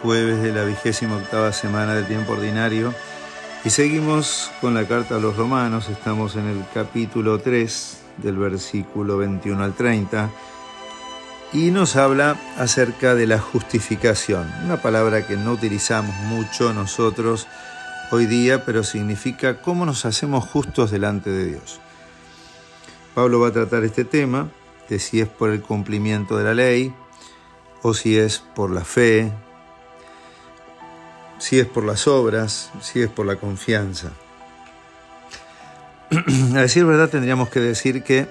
jueves de la 28ª semana del tiempo ordinario y seguimos con la carta a los Romanos. Estamos en el capítulo 3 del versículo 21 al 30 y nos habla acerca de la justificación, una palabra que no utilizamos mucho nosotros hoy día, pero significa cómo nos hacemos justos delante de Dios. Pablo va a tratar este tema de si es por el cumplimiento de la ley o si es por la fe, si es por las obras, si es por la confianza. A decir verdad, tendríamos que decir que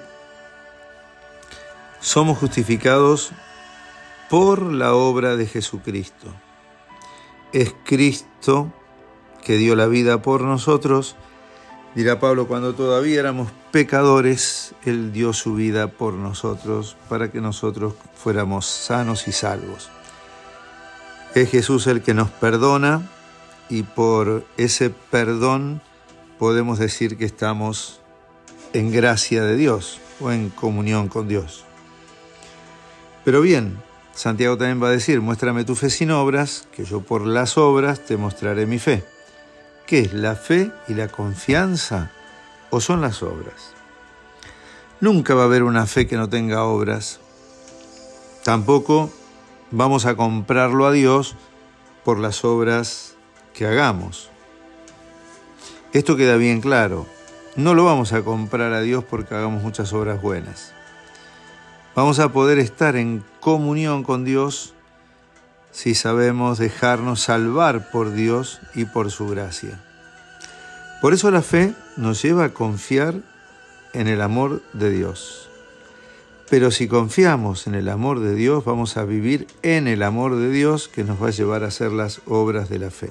somos justificados por la obra de Jesucristo. Es Cristo que dio la vida por nosotros. Dirá Pablo, cuando todavía éramos pecadores, Él dio su vida por nosotros para que nosotros fuéramos sanos y salvos. Es Jesús el que nos perdona y por ese perdón podemos decir que estamos en gracia de Dios o en comunión con Dios. Pero bien, Santiago también va a decir, muéstrame tu fe sin obras, que yo por las obras te mostraré mi fe. ¿Qué es la fe y la confianza o son las obras? Nunca va a haber una fe que no tenga obras. Tampoco vamos a comprarlo a Dios por las obras que hagamos. Esto queda bien claro. No lo vamos a comprar a Dios porque hagamos muchas obras buenas. Vamos a poder estar en comunión con Dios si sabemos dejarnos salvar por Dios y por su gracia. Por eso la fe nos lleva a confiar en el amor de Dios. Pero si confiamos en el amor de Dios, vamos a vivir en el amor de Dios que nos va a llevar a hacer las obras de la fe.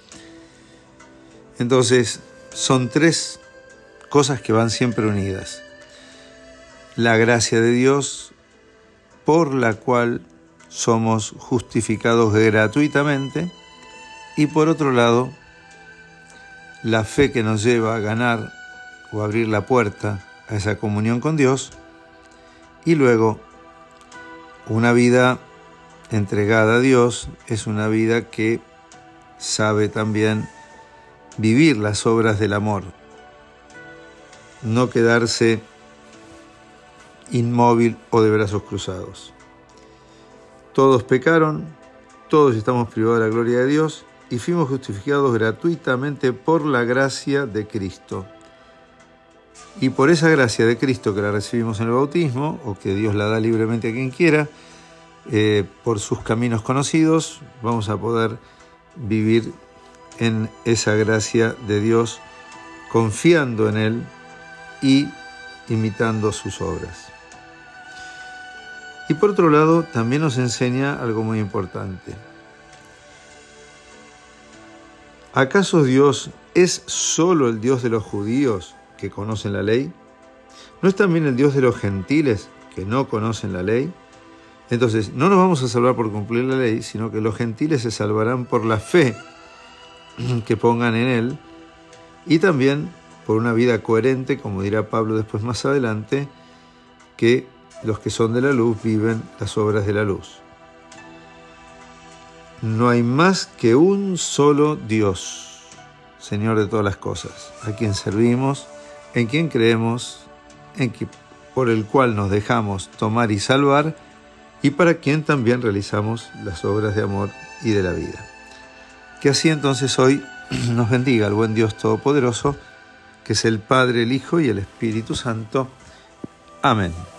Entonces, son tres cosas que van siempre unidas. La gracia de Dios, por la cual somos justificados gratuitamente, y por otro lado, la fe que nos lleva a ganar o abrir la puerta a esa comunión con Dios, y luego una vida entregada a Dios es una vida que sabe también vivir las obras del amor, no quedarse inmóvil o de brazos cruzados. Todos pecaron, todos estamos privados de la gloria de Dios y fuimos justificados gratuitamente por la gracia de Cristo. Y por esa gracia de Cristo que la recibimos en el bautismo, o que Dios la da libremente a quien quiera, por sus caminos conocidos, vamos a poder vivir en esa gracia de Dios, confiando en Él y imitando sus obras. Y por otro lado, también nos enseña algo muy importante. ¿Acaso Dios es solo el Dios de los judíos que conocen la ley? ¿No es también el Dios de los gentiles que no conocen la ley? Entonces, no nos vamos a salvar por cumplir la ley, sino que los gentiles se salvarán por la fe que pongan en Él y también por una vida coherente, como dirá Pablo después más adelante, que los que son de la luz viven las obras de la luz. No hay más que un solo Dios, Señor de todas las cosas, a quien servimos, en quien creemos, por el cual nos dejamos tomar y salvar, y para quien también realizamos las obras de amor y de la vida. Que así entonces hoy nos bendiga el buen Dios Todopoderoso, que es el Padre, el Hijo y el Espíritu Santo. Amén.